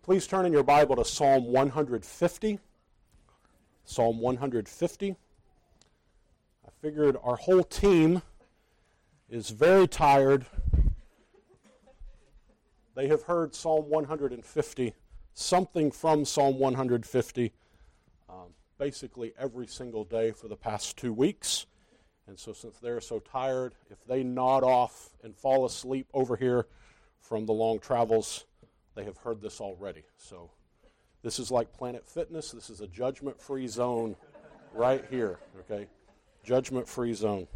Please turn in your Bible to Psalm 150. Psalm 150. I figured our whole team is very tired. They have heard Psalm 150, something from Psalm 150, basically every single day for the past 2 weeks. And so since they're so tired, if they nod off and fall asleep over here from the long travels, they have heard this already. So this is like Planet Fitness. This is a judgment-free zone right here, okay? Judgment-free zone.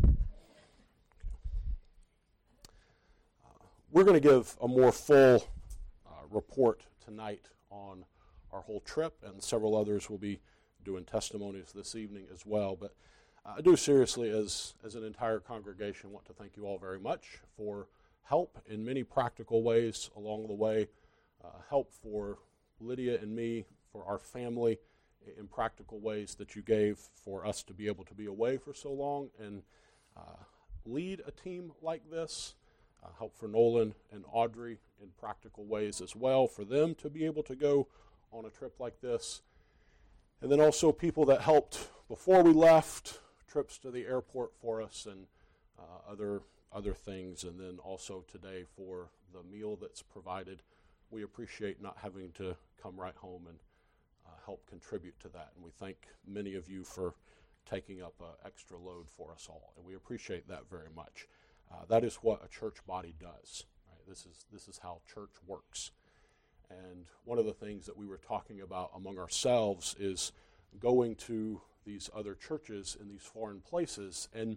We're going to give a more full report tonight on our whole trip, and several others will be doing testimonies this evening as well. But I do seriously, as an entire congregation, want to thank you all very much for help in many practical ways along the way. Help for Lydia and me, for our family, in practical ways that you gave for us to be able to be away for so long and lead a team like this. Help for Nolan and Audrey in practical ways as well, for them to be able to go on a trip like this. And then also people that helped before we left, trips to the airport for us and other things. And then also today for the meal that's provided. We appreciate not having to come right home and help contribute to that. And we thank many of you for taking up an extra load for us all. And we appreciate that very much. That is what a church body does. Right? This is how church works. And one of the things that we were talking about among ourselves is going to these other churches in these foreign places. And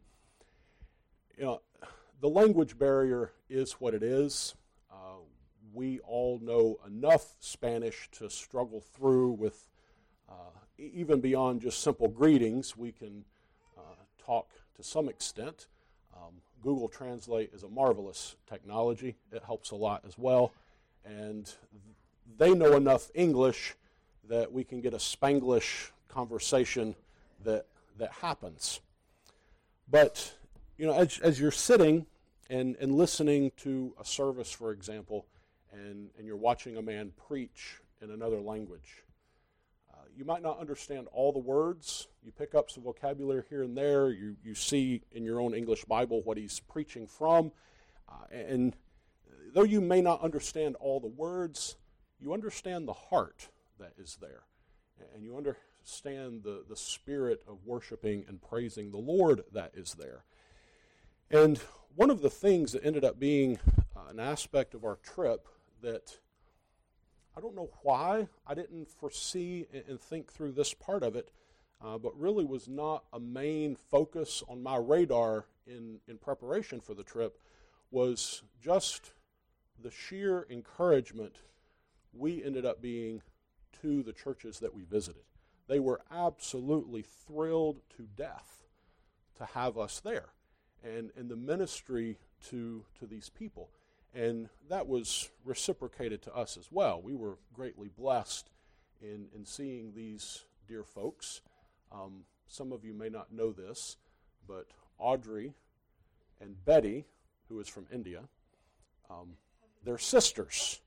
the language barrier is what it is. We all know enough Spanish to struggle through with, even beyond just simple greetings, we can talk to some extent. Google Translate is a marvelous technology. It helps a lot as well. And they know enough English that we can get a Spanglish conversation that happens. But, as you're sitting and listening to a service, for example, and you're watching a man preach in another language, you might not understand all the words. You pick up some vocabulary here and there. You see in your own English Bible what he's preaching from. And though you may not understand all the words, you understand the heart that is there. And you understand the spirit of worshiping and praising the Lord that is there. And one of the things that ended up being an aspect of our trip that I don't know why I didn't foresee and think through this part of it, but really was not a main focus on my radar in preparation for the trip, was just the sheer encouragement we ended up being to the churches that we visited. They were absolutely thrilled to death to have us there and the ministry to these people. And that was reciprocated to us as well. We were greatly blessed in seeing these dear folks. Some of you may not know this, but Audrey and Betty, who is from India, they're sisters.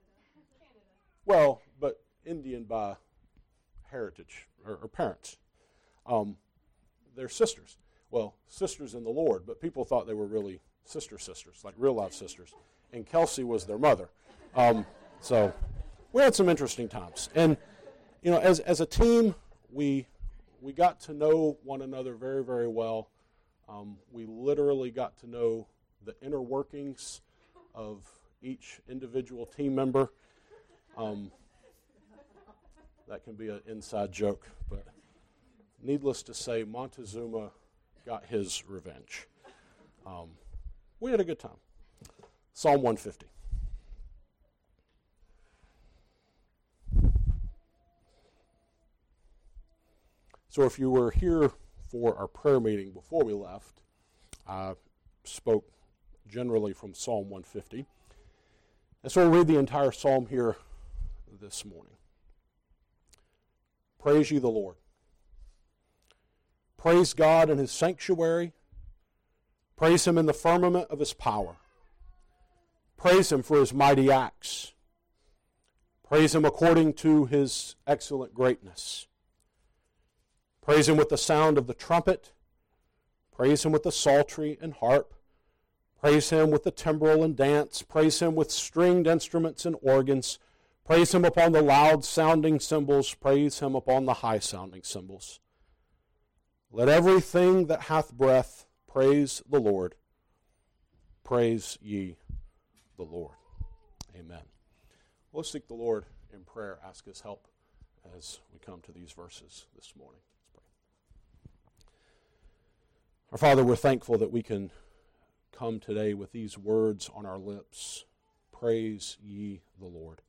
Well, but Indian by heritage, or parents. They're sisters. Well, sisters in the Lord, but people thought they were really sisters, like real-life sisters. And Kelsey was their mother. So we had some interesting times. And, as a team, we got to know one another very, very well. We literally got to know the inner workings of each individual team member. That can be an inside joke, but needless to say, Montezuma got his revenge. We had a good time. Psalm 150. So if you were here for our prayer meeting before we left, I spoke generally from Psalm 150. And so we'll read the entire psalm here this morning. Praise ye the Lord. Praise God in his sanctuary. Praise him in the firmament of his power. Praise him for his mighty acts. Praise Him according to His excellent greatness. Praise Him with the sound of the trumpet. Praise Him with the psaltery and harp. Praise Him with the timbrel and dance. Praise Him with stringed instruments and organs. Praise Him upon the loud-sounding cymbals. Praise Him upon the high-sounding cymbals. Let everything that hath breath praise the Lord. Praise ye the Lord. Amen. Let's seek the Lord in prayer, ask His help as we come to these verses this morning. Let's pray. Our Father, we're thankful that we can come today with these words on our lips. Praise ye the Lord.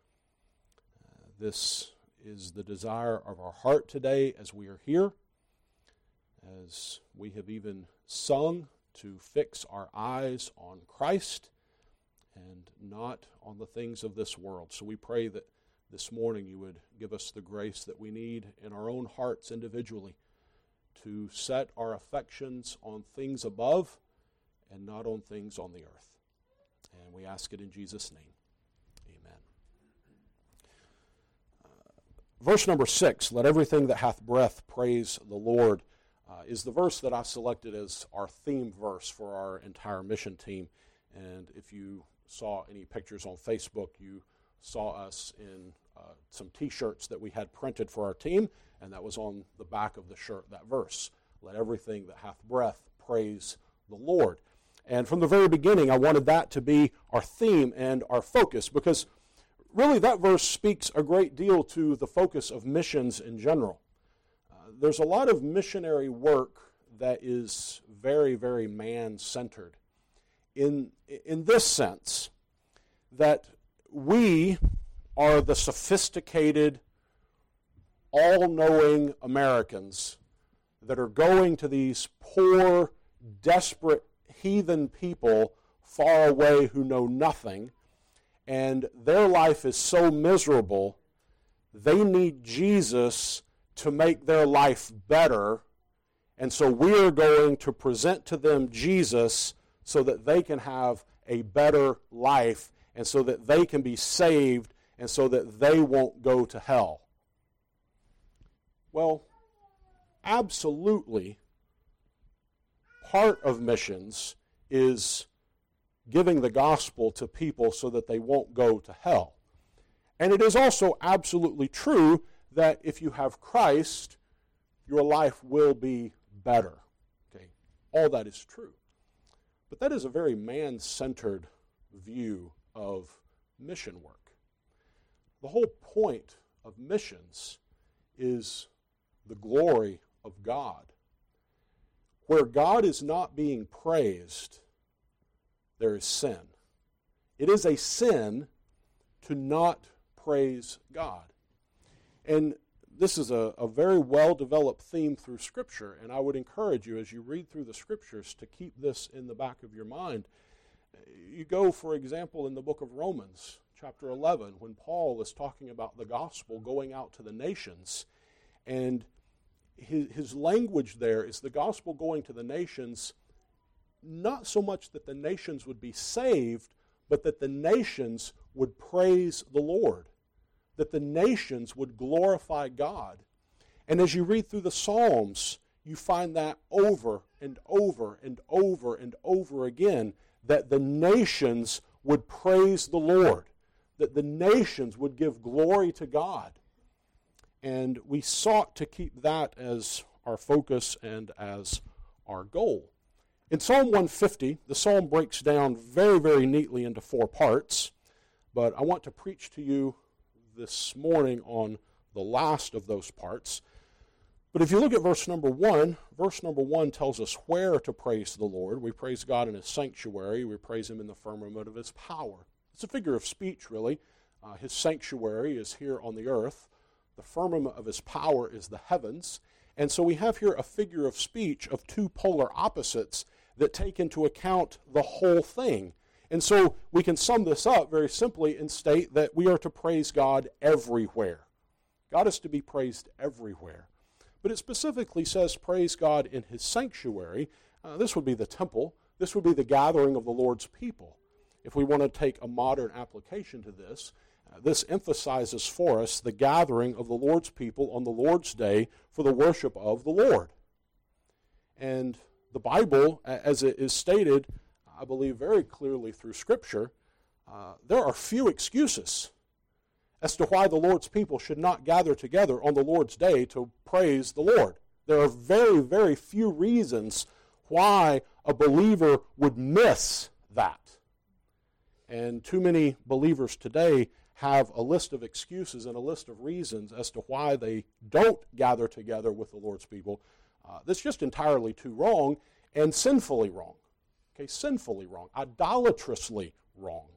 This is the desire of our heart today as we are here, as we have even sung to fix our eyes on Christ and not on the things of this world. So we pray that this morning you would give us the grace that we need in our own hearts individually to set our affections on things above and not on things on the earth. And we ask it in Jesus' name. Amen. Verse number 6, let everything that hath breath praise the Lord, is the verse that I selected as our theme verse for our entire mission team. And if you saw any pictures on Facebook, you saw us in some T-shirts that we had printed for our team, and that was on the back of the shirt, that verse. Let everything that hath breath praise the Lord. And from the very beginning, I wanted that to be our theme and our focus, because really that verse speaks a great deal to the focus of missions in general. There's a lot of missionary work that is very, very man-centered in this sense, that we are the sophisticated, all-knowing Americans that are going to these poor, desperate, heathen people far away who know nothing, and their life is so miserable, they need Jesus to make their life better, and so we are going to present to them Jesus so that they can have a better life, and so that they can be saved, and so that they won't go to hell. Well, absolutely, part of missions is giving the gospel to people so that they won't go to hell. And it is also absolutely true that if you have Christ, your life will be better. Okay, all that is true. But that is a very man-centered view of mission work. The whole point of missions is the glory of God. Where God is not being praised, there is sin. It is a sin to not praise God. And this is a very well-developed theme through Scripture, and I would encourage you as you read through the Scriptures to keep this in the back of your mind. You go, for example, in the book of Romans, chapter 11, when Paul is talking about the gospel going out to the nations, and his language there is the gospel going to the nations, not so much that the nations would be saved, but that the nations would praise the Lord, that the nations would glorify God. And as you read through the Psalms, you find that over and over and over and over again, that the nations would praise the Lord, that the nations would give glory to God. And we sought to keep that as our focus and as our goal. In Psalm 150, the psalm breaks down very, very neatly into 4 parts, but I want to preach to you this morning on the last of those parts. But if you look at verse number 1 tells us where to praise the Lord. We praise God in His sanctuary. We praise Him in the firmament of His power. It's a figure of speech, really. His sanctuary is here on the earth. The firmament of His power is the heavens. And so we have here a figure of speech of 2 polar opposites that take into account the whole thing. And so we can sum this up very simply and state that we are to praise God everywhere. God is to be praised everywhere. But it specifically says praise God in His sanctuary. This would be the temple. This would be the gathering of the Lord's people. If we want to take a modern application to this, This emphasizes for us the gathering of the Lord's people on the Lord's day for the worship of the Lord. And the Bible, as it is stated, I believe very clearly through Scripture, there are few excuses as to why the Lord's people should not gather together on the Lord's day to praise the Lord. There are very, very few reasons why a believer would miss that. And too many believers today have a list of excuses and a list of reasons as to why they don't gather together with the Lord's people. That's just entirely too wrong and sinfully wrong. Okay, sinfully wrong, idolatrously wrong.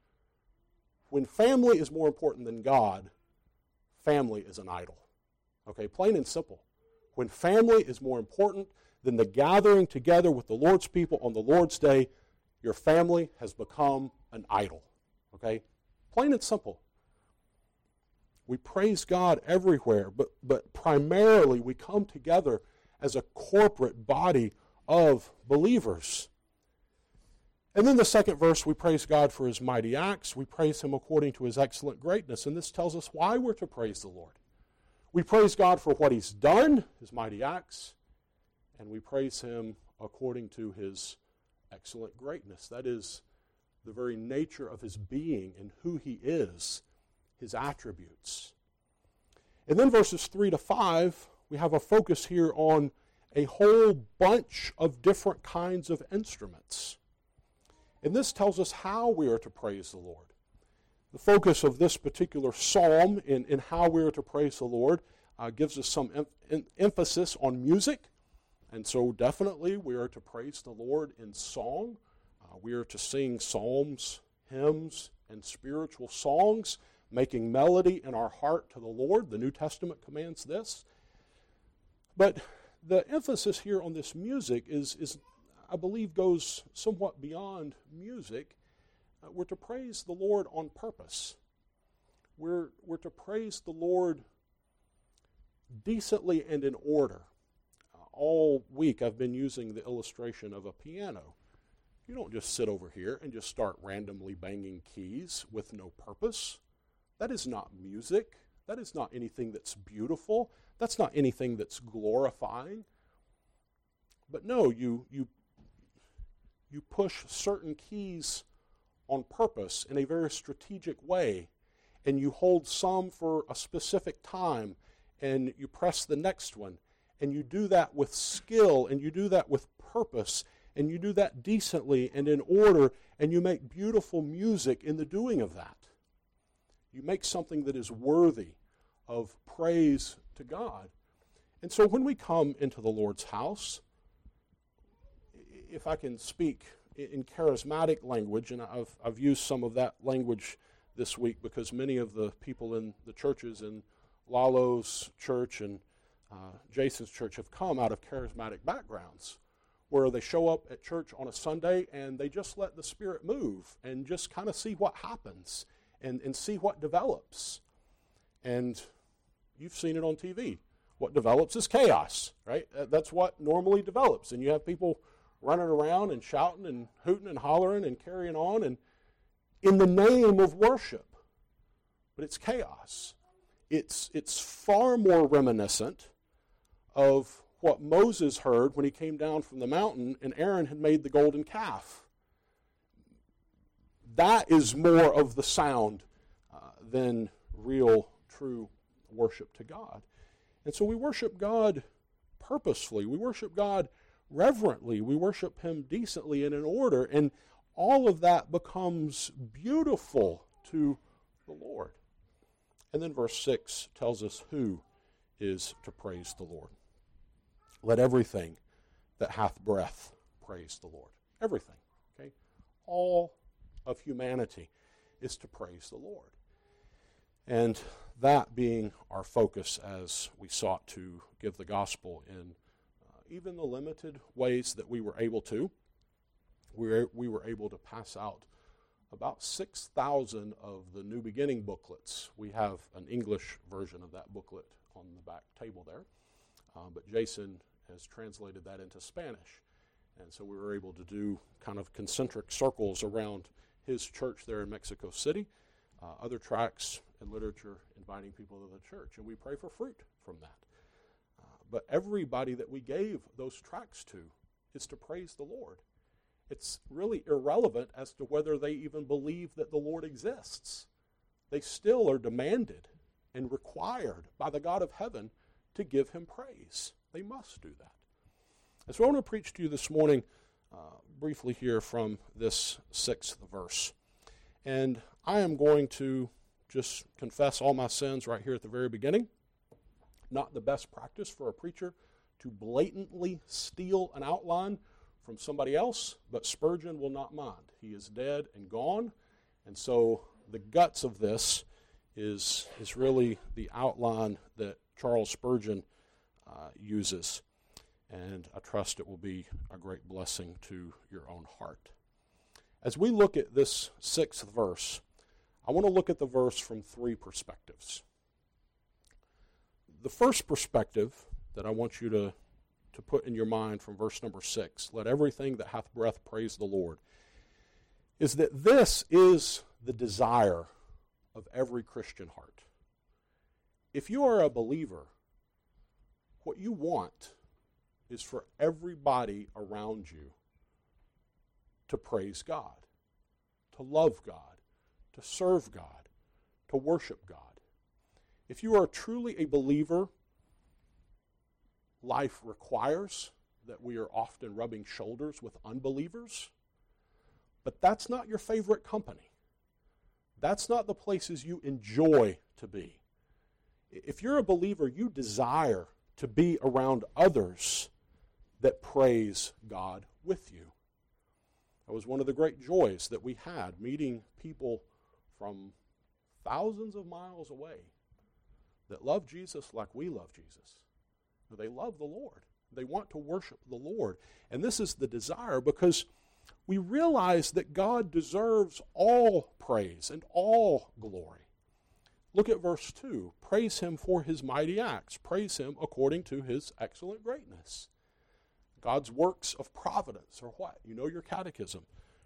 When family is more important than God, family is an idol. Okay, plain and simple. When family is more important than the gathering together with the Lord's people on the Lord's day, your family has become an idol. Okay? Plain and simple. We praise God everywhere, but primarily we come together as a corporate body of believers. And then the second verse, we praise God for his mighty acts. We praise him according to his excellent greatness. And this tells us why we're to praise the Lord. We praise God for what he's done, his mighty acts, and we praise him according to his excellent greatness. That is the very nature of his being and who he is, his attributes. And then verses 3 to 5, we have a focus here on a whole bunch of different kinds of instruments. And this tells us how we are to praise the Lord. The focus of this particular psalm in how we are to praise the Lord gives us some emphasis on music. And so definitely we are to praise the Lord in song. We are to sing psalms, hymns, and spiritual songs, making melody in our heart to the Lord. The New Testament commands this. But the emphasis here on this music is I believe, goes somewhat beyond music. We're to praise the Lord on purpose. We're to praise the Lord decently and in order. All week I've been using the illustration of a piano. You don't just sit over here and just start randomly banging keys with no purpose. That is not music. That is not anything that's beautiful. That's not anything that's glorifying. But no, you push certain keys on purpose in a very strategic way, and you hold some for a specific time, and you press the next one, and you do that with skill, and you do that with purpose, and you do that decently and in order, and you make beautiful music in the doing of that. You make something that is worthy of praise to God. And so when we come into the Lord's house, if I can speak in charismatic language, and I've used some of that language this week because many of the people in the churches in Lalo's church and Jason's church have come out of charismatic backgrounds where they show up at church on a Sunday and they just let the Spirit move and just kind of see what happens and see what develops. And you've seen it on TV. What develops is chaos, right? That's what normally develops. And you have people running around and shouting and hooting and hollering and carrying on and in the name of worship. But it's chaos. It's far more reminiscent of what Moses heard when he came down from the mountain and Aaron had made the golden calf. That is more of the sound than real, true worship to God. And so we worship God purposefully. We worship God reverently. We worship him decently and in order. And all of that becomes beautiful to the Lord. And then verse 6 tells us who is to praise the Lord. Let everything that hath breath praise the Lord. Everything. Okay? All of humanity is to praise the Lord. And that being our focus as we sought to give the gospel in even the limited ways that we were able to. We were able to pass out about 6,000 of the New Beginning booklets. We have an English version of that booklet on the back table there, but Jason has translated that into Spanish. And so we were able to do kind of concentric circles around his church there in Mexico City other tracts and literature inviting people to the church, and we pray for fruit from that. But everybody that we gave those tracts to is to praise the Lord. It's really irrelevant as to whether they even believe that the Lord exists. They still are demanded and required by the God of heaven to give him praise. They must do that. And so I want to preach to you this morning briefly here from this 6th verse. And I am going to just confess all my sins right here at the very beginning. Not the best practice for a preacher to blatantly steal an outline from somebody else, but Spurgeon will not mind. He is dead and gone, and so the guts of this is really the outline that Charles Spurgeon uses, and I trust it will be a great blessing to your own heart. As we look at this 6th verse, I want to look at the verse from 3 perspectives. The first perspective that I want you to put in your mind from verse number 6, let everything that hath breath praise the Lord, is that this is the desire of every Christian heart. If you are a believer, what you want is for everybody around you to praise God, to love God, to serve God, to worship God. If you are truly a believer, life requires that we are often rubbing shoulders with unbelievers, but that's not your favorite company. That's not the places you enjoy to be. If you're a believer, you desire to be around others that praise God with you. That was one of the great joys that we had, meeting people from thousands of miles away that love Jesus like we love Jesus. They love the Lord. They want to worship the Lord. And this is the desire because we realize that God deserves all praise and all glory. Look at verse 2. Praise him for his mighty acts. Praise him according to his excellent greatness. God's works of providence are what? You know your catechism.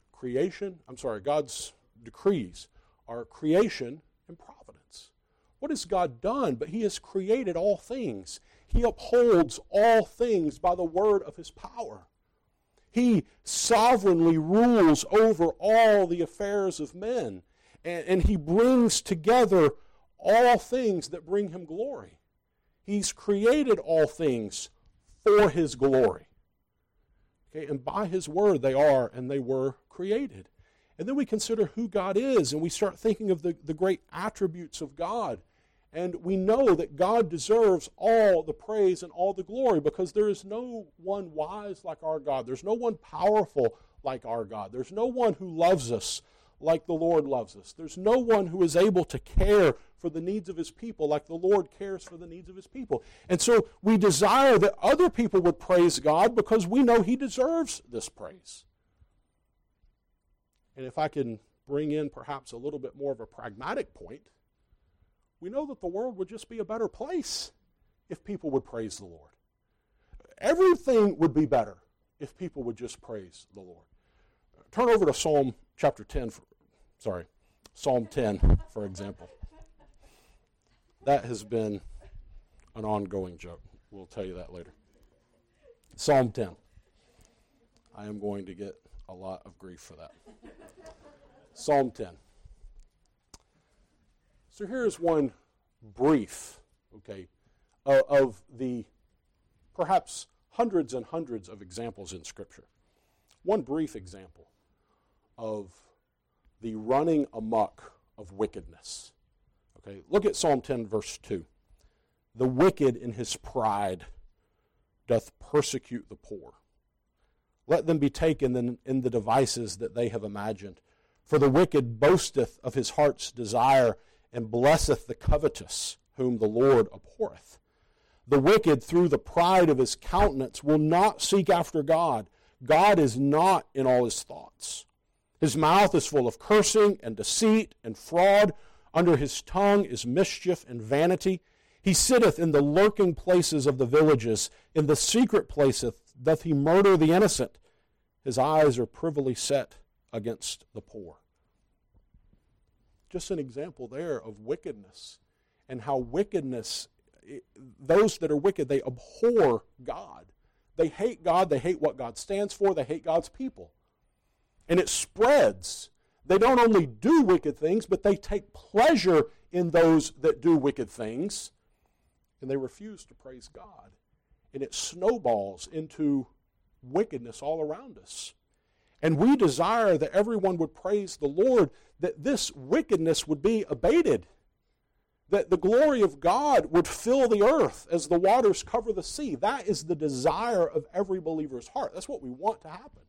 God's decrees are creation and providence. What has God done? But he has created all things. He upholds all things by the word of his power. He sovereignly rules over all the affairs of men. And he brings together all things that bring him glory. He's created all things for his glory. Okay, and by his word they are and they were created. And then we consider who God is, and we start thinking of the great attributes of God. And we know that God deserves all the praise and all the glory because there is no one wise like our God. There's no one powerful like our God. There's no one who loves us like the Lord loves us. There's no one who is able to care for the needs of his people like the Lord cares for the needs of his people. And so we desire that other people would praise God because we know he deserves this praise. And if I can bring in perhaps a little bit more of a pragmatic point, we know that the world would just be a better place if people would praise the Lord. Everything would be better if people would just praise the Lord. Turn over to Psalm 10, for example. That has been an ongoing joke. We'll tell you that later. Psalm 10. I am going to get a lot of grief for that. Psalm 10. So here's one brief, of the perhaps hundreds and hundreds of examples in Scripture. One brief example of the running amok of wickedness. Okay, look at Psalm 10, verse 2. The wicked in his pride doth persecute the poor. Let them be taken in the devices that they have imagined. For the wicked boasteth of his heart's desire, and blesseth the covetous, whom the Lord abhorreth. The wicked, through the pride of his countenance, will not seek after God. God is not in all his thoughts. His mouth is full of cursing and deceit and fraud. Under his tongue is mischief and vanity. He sitteth in the lurking places of the villages. In the secret places doth he murder the innocent. His eyes are privily set against the poor. just an example there of wickedness and how wickedness, those that are wicked, they abhor God. They hate God. They hate what God stands for. They hate God's people. And it spreads. They don't only do wicked things, but they take pleasure in those that do wicked things, and they refuse to praise God. And it snowballs into wickedness all around us. And we desire that everyone would praise the Lord, that this wickedness would be abated, that the glory of God would fill the earth as the waters cover the sea. That is the desire of every believer's heart. That's what we want to happen.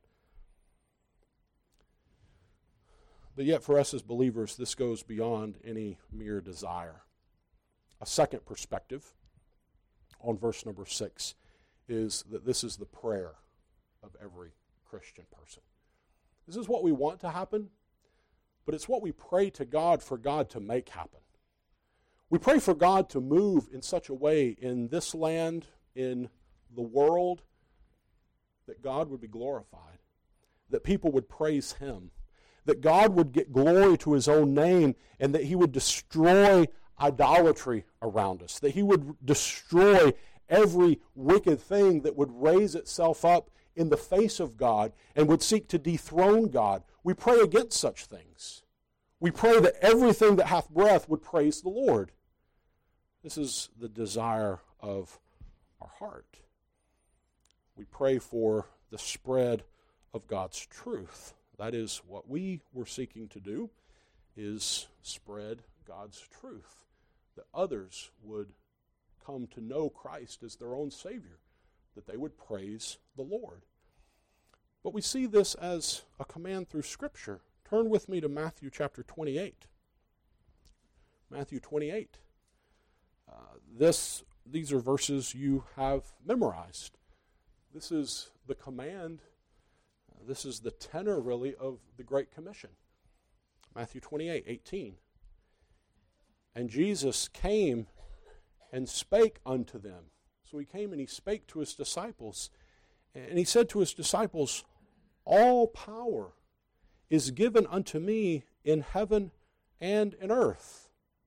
But yet for us as believers, this goes beyond any mere desire. A second perspective on verse number 6 is that this is the prayer of every Christian person. This is what we want to happen, but it's what we pray to God for God to make happen. We pray for God to move in such a way in this land, in the world, that God would be glorified, that people would praise Him, that God would get glory to His own name, and that He would destroy idolatry around us, that He would destroy every wicked thing that would raise itself up in the face of God and would seek to dethrone God. We pray against such things. We pray that everything that hath breath would praise the Lord. This is the desire of our heart. We pray for the spread of God's truth. That is what we were seeking to do, is spread God's truth, that others would come to know Christ as their own Savior, that they would praise the Lord. But we see this as a command through Scripture. Turn with me to Matthew chapter 28. Matthew 28. These are verses you have memorized. This is the command. This is the tenor, really, of the Great Commission. Matthew 28:18. And Jesus came and spake unto them. So He came and He spake to His disciples. And He said to His disciples, all power is given unto me in heaven and in earth.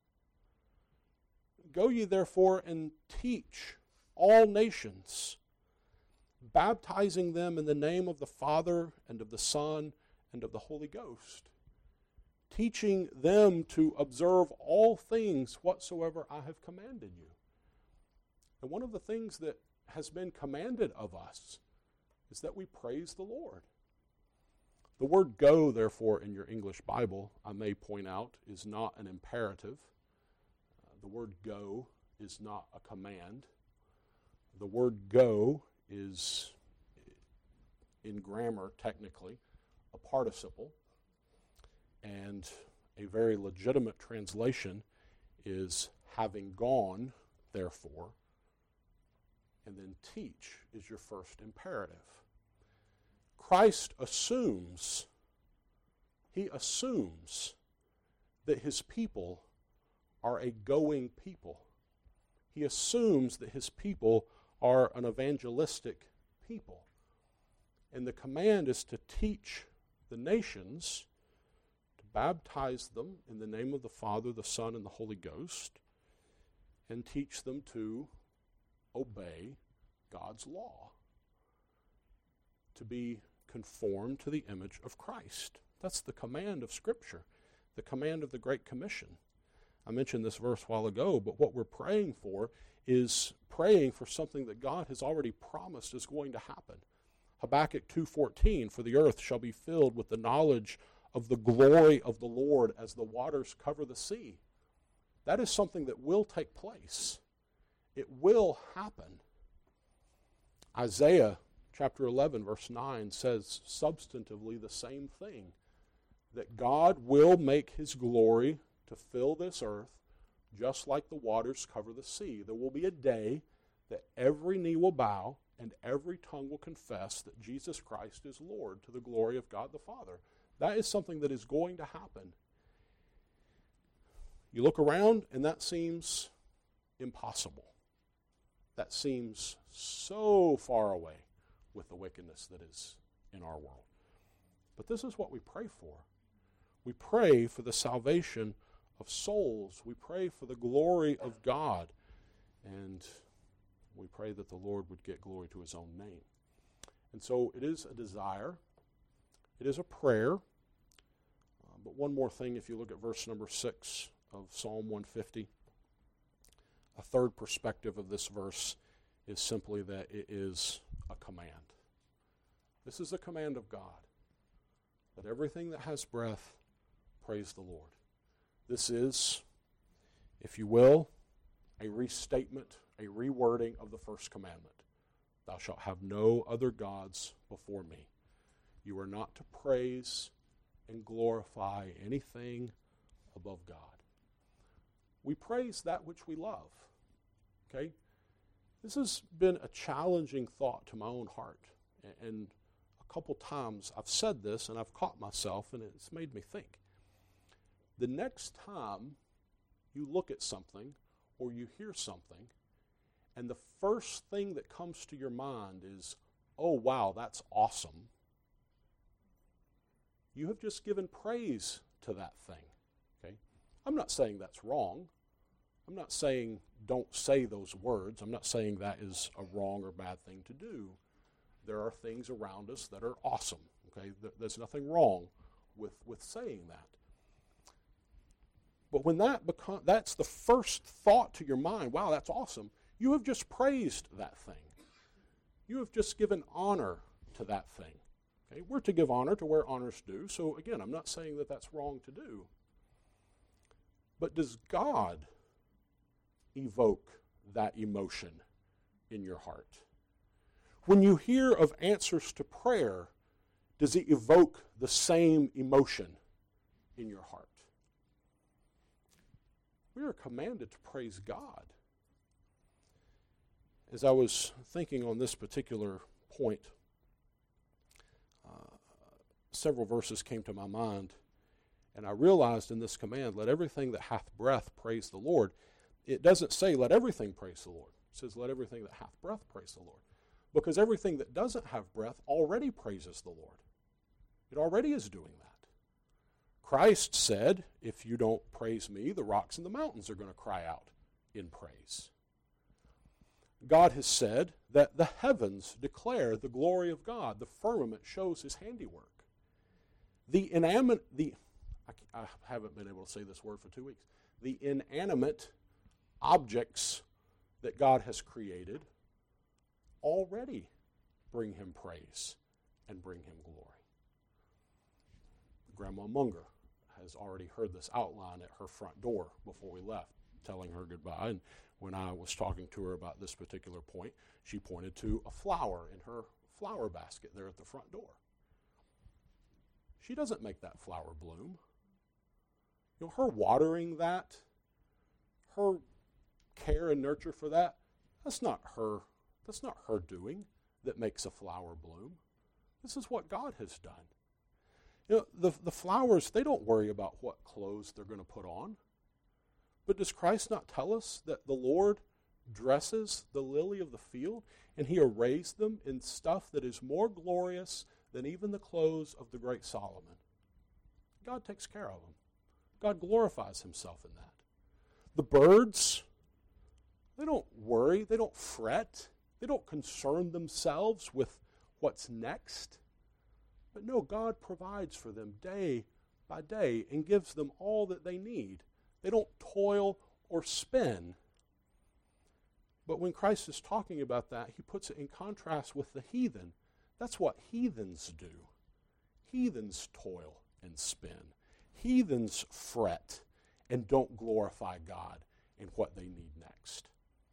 Go ye therefore and teach all nations, baptizing them in the name of the Father and of the Son and of the Holy Ghost, teaching them to observe all things whatsoever I have commanded you. And one of the things that has been commanded of us is that we praise the Lord. The word go, therefore, in your English Bible, I may point out, is not an imperative. The word go is not a command. The word go is, in grammar, technically, a participle. And a very legitimate translation is having gone, therefore, and then teach is your first imperative. Christ assumes, He assumes that His people are a going people. He assumes that His people are an evangelistic people. And the command is to teach the nations, to baptize them in the name of the Father, the Son, and the Holy Ghost, and teach them to obey God's law, to be conformed to the image of Christ. That's the command of Scripture, the command of the Great Commission. I mentioned this verse a while ago, but what we're praying for is praying for something that God has already promised is going to happen. Habakkuk 2:14, for the earth shall be filled with the knowledge of the glory of the Lord as the waters cover the sea. That is something that will take place. It will happen. Isaiah chapter 11, verse 9 says substantively the same thing, that God will make His glory to fill this earth just like the waters cover the sea. There will be a day that every knee will bow and every tongue will confess that Jesus Christ is Lord, to the glory of God the Father. That is something that is going to happen. You look around and that seems impossible. That seems so far away with the wickedness that is in our world. But this is what we pray for. We pray for the salvation of souls. We pray for the glory of God. And we pray that the Lord would get glory to his own name. And so it is a desire. It is a prayer. But one more thing, if you look at verse number 6 of Psalm 150, a third perspective of this verse is simply that it is a command. This is a command of God, that everything that has breath, praise the Lord. This is, if you will, a restatement, a rewording of the first commandment. Thou shalt have no other gods before me. You are not to praise and glorify anything above God. We praise that which we love. Okay? This has been a challenging thought to my own heart. And a couple times I've said this and I've caught myself and it's made me think. The next time you look at something or you hear something and the first thing that comes to your mind is, oh wow, that's awesome, you have just given praise to that thing. Okay? I'm not saying that's wrong. I'm not saying don't say those words. I'm not saying that is a wrong or bad thing to do. There are things around us that are awesome. Okay? There's nothing wrong with saying that. But when that's the first thought to your mind, wow, that's awesome, you have just praised that thing. You have just given honor to that thing. Okay? We're to give honor to where honor's due. So again, I'm not saying that that's wrong to do. But does God evoke that emotion in your heart? When you hear of answers to prayer, does it evoke the same emotion in your heart? We are commanded to praise God. As I was thinking on this particular point, several verses came to my mind, and I realized in this command, let everything that hath breath praise the Lord. It doesn't say let everything praise the Lord. It says let everything that hath breath praise the Lord. Because everything that doesn't have breath already praises the Lord. It already is doing that. Christ said, if you don't praise me, the rocks and the mountains are going to cry out in praise. God has said that the heavens declare the glory of God. The firmament shows his handiwork. I haven't been able to say this word for 2 weeks. The inanimate objects that God has created already bring him praise and bring him glory. Grandma Munger has already heard this outline at her front door before we left, telling her goodbye. And when I was talking to her about this particular point, she pointed to a flower in her flower basket there at the front door. She doesn't make that flower bloom. You know, her watering that, her care and nurture for that, that's not her doing that makes a flower bloom. This is what God has done. You know, the flowers, they don't worry about what clothes they're going to put on. But does Christ not tell us that the Lord dresses the lily of the field and he arrays them in stuff that is more glorious than even the clothes of the great Solomon? God takes care of them. God glorifies himself in that. The birds, they don't worry, they don't fret, they don't concern themselves with what's next. But no, God provides for them day by day and gives them all that they need. They don't toil or spin. But when Christ is talking about that, he puts it in contrast with the heathen. That's what heathens do. Heathens toil and spin. Heathens fret and don't glorify God in what they need next.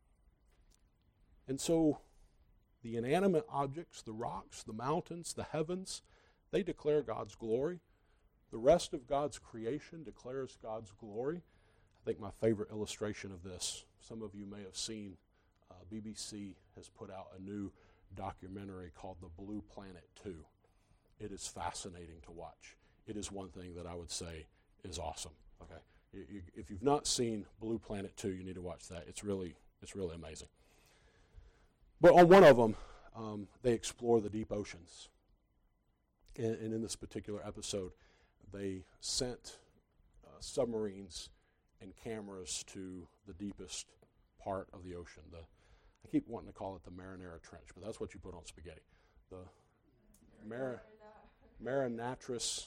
And so the inanimate objects, the rocks, the mountains, the heavens, they declare God's glory. The rest of God's creation declares God's glory. I think my favorite illustration of this, some of you may have seen, BBC has put out a new documentary called The Blue Planet 2. It is fascinating to watch. It is one thing that I would say is awesome. Okay, if you've not seen Blue Planet 2, you need to watch that. It's really amazing. But on one of them, they explore the deep oceans. And in this particular episode, they sent submarines and cameras to the deepest part of the ocean. I keep wanting to call it the Marinara Trench, but that's what you put on spaghetti. The Marinatris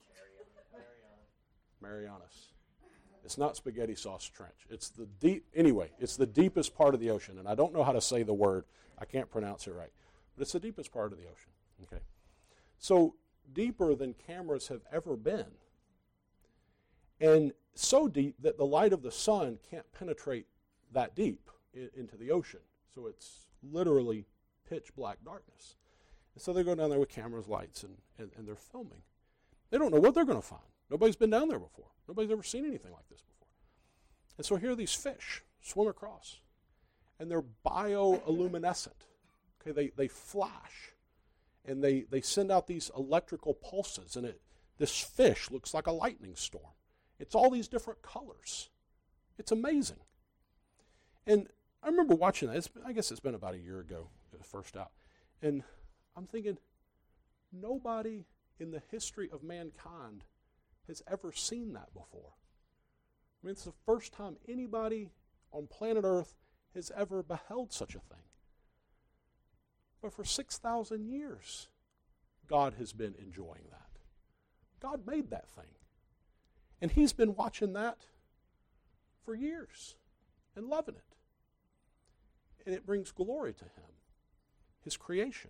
Marianas. It's not spaghetti sauce trench. It's the it's the deepest part of the ocean, and I don't know how to say the word. I can't pronounce it right, but it's the deepest part of the ocean. Okay, so deeper than cameras have ever been, and so deep that the light of the sun can't penetrate that deep into the ocean. So it's literally pitch black darkness. And so they go down there with cameras, lights, and they're filming. They don't know what they're going to find. Nobody's been down there before. Nobody's ever seen anything like this before. And so here these fish swim across, and they're bioluminescent. Okay, they flash, and they send out these electrical pulses, and this fish looks like a lightning storm. It's all these different colors. It's amazing. And I remember watching that. I guess it's been about a year ago, first out. And I'm thinking, nobody in the history of mankind has ever seen that before. I mean, it's the first time anybody on planet Earth has ever beheld such a thing. But for 6,000 years, God has been enjoying that. God made that thing. And he's been watching that for years and loving it. And it brings glory to him, his creation,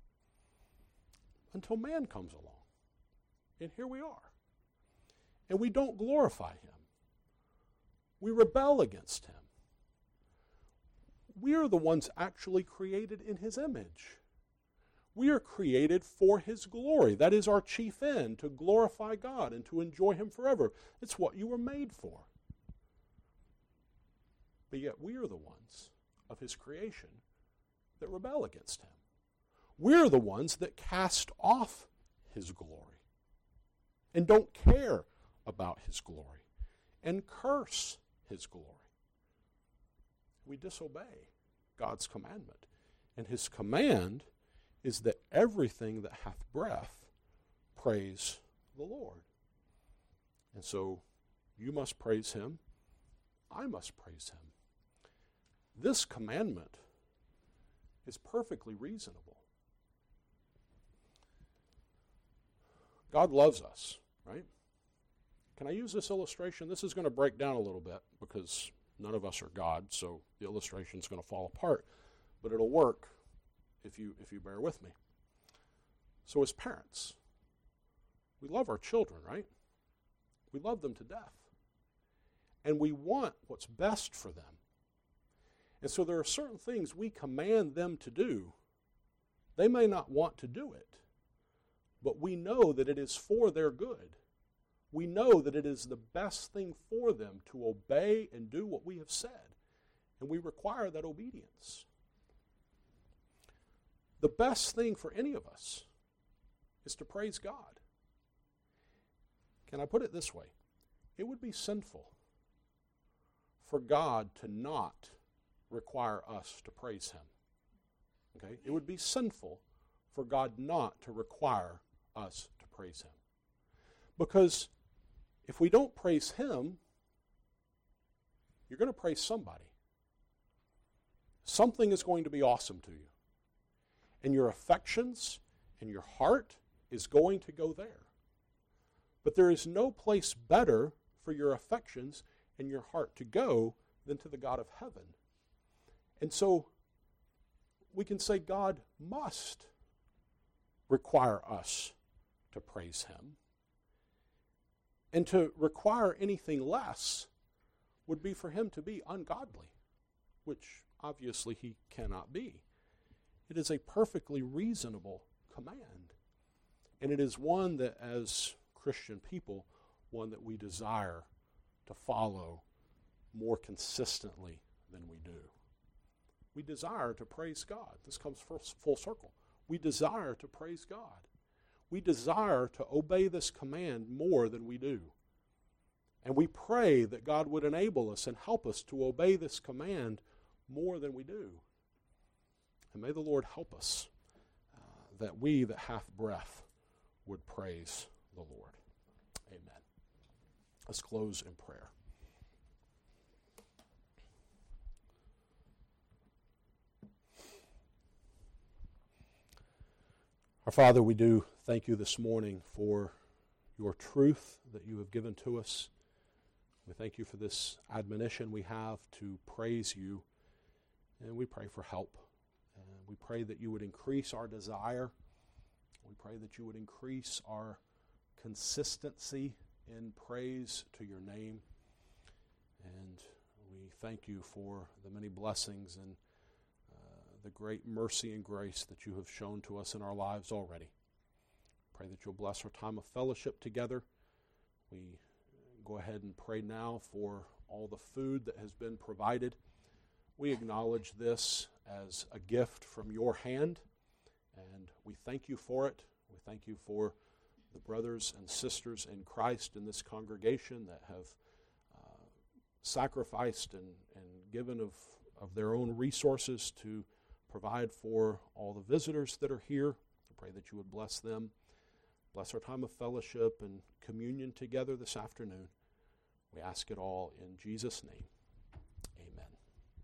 until man comes along. And here we are. And we don't glorify him. We rebel against him. We are the ones actually created in his image. We are created for his glory. That is our chief end, to glorify God and to enjoy him forever. It's what you were made for. But yet we are the ones of his creation that rebel against him. We're the ones that cast off his glory and don't care about his glory and curse his glory. We disobey God's commandment. And his command is that everything that hath breath praise the Lord. And so you must praise him. I must praise him. This commandment is perfectly reasonable. God loves us, right? Can I use this illustration? This is going to break down a little bit because none of us are God, so the illustration is going to fall apart. But it'll work if you bear with me. So as parents, we love our children, right? We love them to death. And we want what's best for them. And so there are certain things we command them to do. They may not want to do it, but we know that it is for their good. We know that it is the best thing for them to obey and do what we have said. And we require that obedience. The best thing for any of us is to praise God. Can I put it this way? It would be sinful for God to not require us to praise him. Okay? It would be sinful for God not to require us to praise him. Because if we don't praise him, you're going to praise somebody. Something is going to be awesome to you. And your affections and your heart is going to go there. But there is no place better for your affections and your heart to go than to the God of heaven. And so we can say God must require us to praise him. And to require anything less would be for him to be ungodly, which obviously he cannot be. It is a perfectly reasonable command. And it is one that, as Christian people, one that we desire to follow more consistently than we do. We desire to praise God. This comes full circle. We desire to praise God. We desire to obey this command more than we do. And we pray that God would enable us and help us to obey this command more than we do. And may the Lord help us that we that hath breath would praise the Lord. Let's close in prayer. Our Father, we do thank you this morning for your truth that you have given to us. We thank you for this admonition we have to praise you, and we pray for help. We pray that you would increase our desire. We pray that you would increase our consistency in praise to your name. And we thank you for the many blessings and the great mercy and grace that you have shown to us in our lives already. Pray that you'll bless our time of fellowship together. We go ahead and pray now for all the food that has been provided. We acknowledge this as a gift from your hand, and we thank you for it. We thank you for the brothers and sisters in Christ in this congregation that have sacrificed and given of their own resources to provide for all the visitors that are here. I pray that you would bless them. Bless our time of fellowship and communion together this afternoon. We ask it all in Jesus' name.